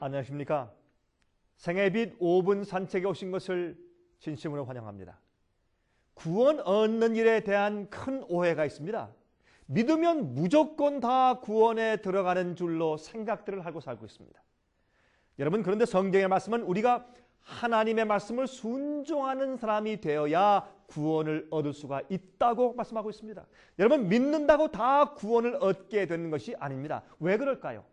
안녕하십니까? 생애빛 5분 산책에 오신 것을 진심으로 환영합니다. 구원 얻는 일에 대한 큰 오해가 있습니다. 믿으면 무조건 다 구원에 들어가는 줄로 생각들을 하고 살고 있습니다. 여러분, 그런데 성경의 말씀은 우리가 하나님의 말씀을 순종하는 사람이 되어야 구원을 얻을 수가 있다고 말씀하고 있습니다. 여러분, 믿는다고 다 구원을 얻게 되는 것이 아닙니다. 왜 그럴까요?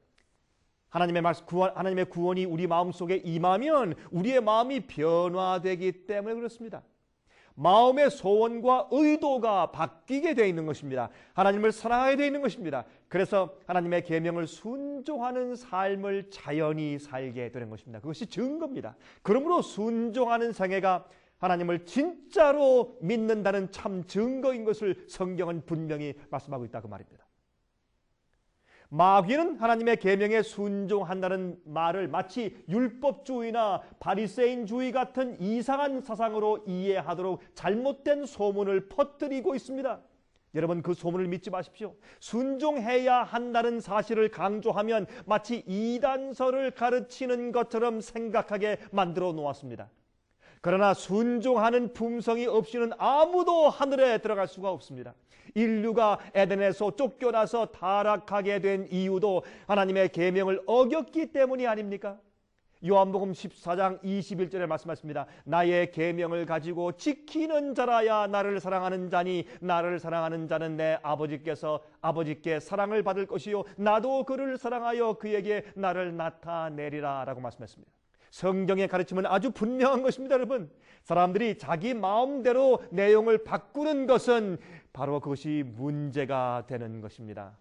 하나님의 구원이 우리 마음속에 임하면 우리의 마음이 변화되기 때문에 그렇습니다. 마음의 소원과 의도가 바뀌게 되어 있는 것입니다. 하나님을 사랑하게 되어 있는 것입니다. 그래서 하나님의 계명을 순종하는 삶을 자연히 살게 되는 것입니다. 그것이 증거입니다. 그러므로 순종하는 생애가 하나님을 진짜로 믿는다는 참 증거인 것을 성경은 분명히 말씀하고 있다고 말입니다. 마귀는 하나님의 계명에 순종한다는 말을 마치 율법주의나 바리새인주의 같은 이상한 사상으로 이해하도록 잘못된 소문을 퍼뜨리고 있습니다. 여러분, 그 소문을 믿지 마십시오. 순종해야 한다는 사실을 강조하면 마치 이단설을 가르치는 것처럼 생각하게 만들어 놓았습니다. 그러나 순종하는 품성이 없이는 아무도 하늘에 들어갈 수가 없습니다. 인류가 에덴에서 쫓겨나서 타락하게 된 이유도 하나님의 계명을 어겼기 때문이 아닙니까? 요한복음 14장 21절에 말씀하십니다. 나의 계명을 가지고 지키는 자라야 나를 사랑하는 자니 나를 사랑하는 자는 내 아버지께 사랑을 받을 것이요 나도 그를 사랑하여 그에게 나를 나타내리라 라고 말씀했습니다. 성경의 가르침은 아주 분명한 것입니다. 여러분, 사람들이 자기 마음대로 내용을 바꾸는 것은 바로 그것이 문제가 되는 것입니다.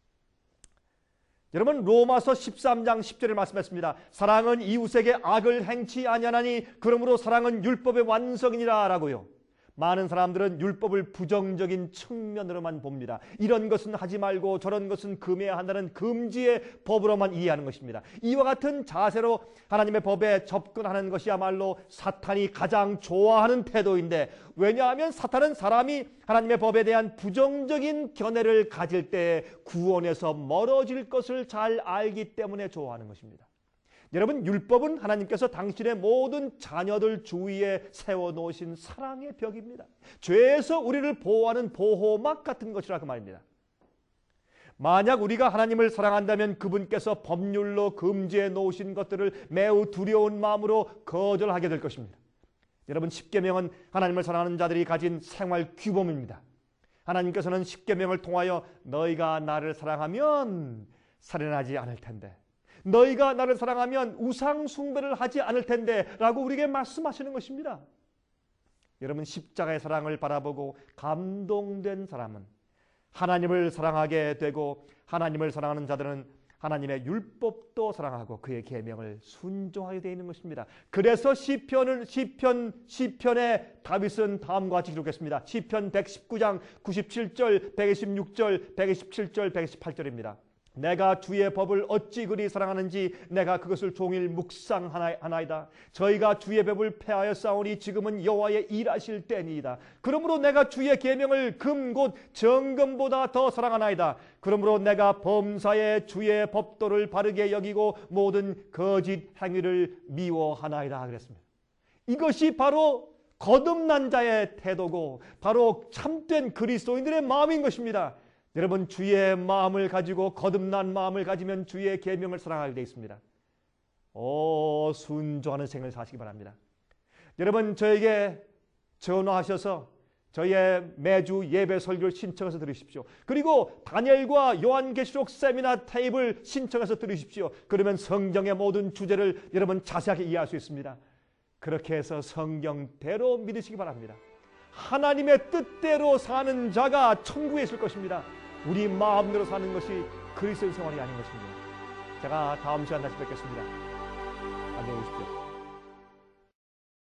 여러분, 로마서 13장 10절을 말씀했습니다. 사랑은 이웃에게 악을 행치 아니하나니 그러므로 사랑은 율법의 완성이니라 라고요. 많은 사람들은 율법을 부정적인 측면으로만 봅니다. 이런 것은 하지 말고 저런 것은 금해야 한다는 금지의 법으로만 이해하는 것입니다. 이와 같은 자세로 하나님의 법에 접근하는 것이야말로 사탄이 가장 좋아하는 태도인데, 왜냐하면 사탄은 사람이 하나님의 법에 대한 부정적인 견해를 가질 때 구원에서 멀어질 것을 잘 알기 때문에 좋아하는 것입니다. 여러분, 율법은 하나님께서 당신의 모든 자녀들 주위에 세워놓으신 사랑의 벽입니다. 죄에서 우리를 보호하는 보호막 같은 것이라고 말입니다. 만약 우리가 하나님을 사랑한다면 그분께서 법률로 금지해 놓으신 것들을 매우 두려운 마음으로 거절하게 될 것입니다. 여러분, 십계명은 하나님을 사랑하는 자들이 가진 생활 규범입니다. 하나님께서는 십계명을 통하여 너희가 나를 사랑하면 살인하지 않을 텐데, 너희가 나를 사랑하면 우상 숭배를 하지 않을 텐데 라고 우리에게 말씀하시는 것입니다. 여러분, 십자가의 사랑을 바라보고 감동된 사람은 하나님을 사랑하게 되고, 하나님을 사랑하는 자들은 하나님의 율법도 사랑하고 그의 계명을 순종하게 되어 있는 것입니다. 그래서 시편에 다윗은 다음과 같이 기록했습니다. 시편 119장 97절, 126절, 127절, 128절입니다. 내가 주의 법을 어찌 그리 사랑하는지 내가 그것을 종일 묵상하나이다. 저희가 주의 법을 폐하였사오니 지금은 여호와의 일하실 때니이다. 그러므로 내가 주의 계명을 금 곧 정금보다 더 사랑하나이다. 그러므로 내가 범사에 주의 법도를 바르게 여기고 모든 거짓 행위를 미워하나이다 그랬습니다. 이것이 바로 거듭난 자의 태도고 바로 참된 그리스도인들의 마음인 것입니다. 여러분, 주의 마음을 가지고 거듭난 마음을 가지면 주의 계명을 사랑하게 되어 있습니다. 순종하는 생을 사시기 바랍니다. 여러분, 저에게 전화하셔서 저희의 매주 예배 설교를 신청해서 들으십시오. 그리고 다니엘과 요한계시록 세미나 테이블 신청해서 들으십시오. 그러면 성경의 모든 주제를 여러분 자세하게 이해할 수 있습니다. 그렇게 해서 성경대로 믿으시기 바랍니다. 하나님의 뜻대로 사는 자가 천국에 있을 것입니다. 우리 마음대로 사는 것이 그리스도의 생활이 아닌 것입니다. 제가 다음 시간 다시 뵙겠습니다. 안녕히 계십시오.